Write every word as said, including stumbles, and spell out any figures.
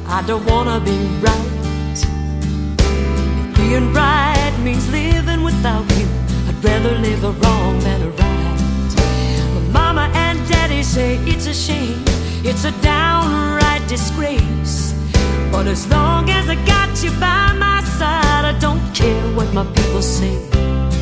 I don't wanna be right. If being right means living without you, I'd rather live a wrong than a right. My mama and daddy say it's a shame, it's a downright disgrace. But as long as I got you by my side, I don't care what my people say.